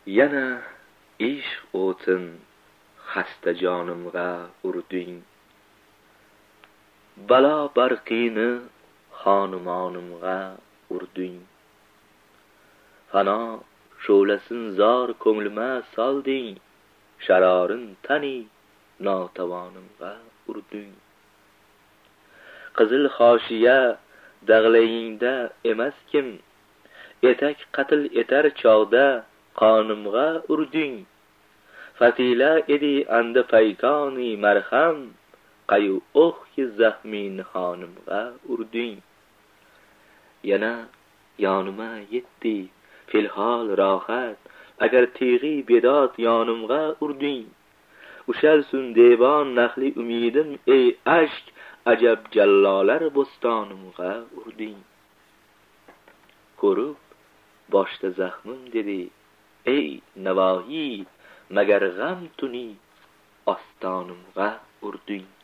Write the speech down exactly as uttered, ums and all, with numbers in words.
yana ishq o'tin xasta jonimga urding. Balo barqini xonumonimga urding. Fano shu'lasin zor ko'nglima solding. Sharorin tani notavonimga urding. Qizil xoshiya dag'layingda emaskim, etak qatl etar chog'da qonimga urding. Fatila edi anda paykoni marham, qayu o'hki zahmin xonimga urding. Yana yonima yetdi filhol rohat, agar tig'i bedod yonimga urding. Ushalsun devon nahli umidim, ey ashk ajab jallolar bo'stonimga urding. Ko'rib boshda zahmim dedi, ey navoiy, magar g'am tuni ostonimga urding.